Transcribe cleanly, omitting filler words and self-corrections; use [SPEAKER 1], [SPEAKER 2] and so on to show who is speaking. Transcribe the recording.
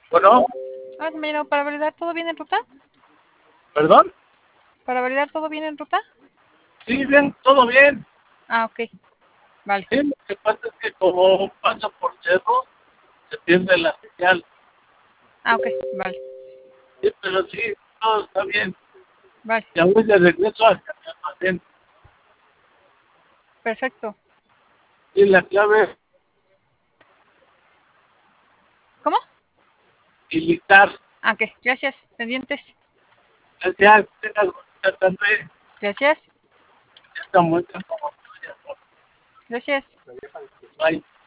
[SPEAKER 1] Bueno,
[SPEAKER 2] Ah, mira, ¿para validar todo bien en ruta?
[SPEAKER 1] perdón.
[SPEAKER 2] ¿Para validar todo bien en ruta?
[SPEAKER 1] Sí, bien, todo bien.
[SPEAKER 2] Ah, ok. Vale.
[SPEAKER 1] Sí, lo que pasa es que como pasa por cerro, se pierde la señal.
[SPEAKER 2] Ah, ok. Vale.
[SPEAKER 1] Sí, pero sí, todo está bien.
[SPEAKER 2] Vale.
[SPEAKER 1] Ya voy de regreso hacia mi almacén.
[SPEAKER 2] Perfecto.
[SPEAKER 1] Y la clave
[SPEAKER 2] ¿Cómo?
[SPEAKER 1] militar.
[SPEAKER 2] Ah, ok. Gracias. Pendientes.
[SPEAKER 1] Gracias, tengas bonita tarde.
[SPEAKER 2] Gracias.
[SPEAKER 1] Esta muestra como tuya.
[SPEAKER 2] Gracias.
[SPEAKER 1] Bye.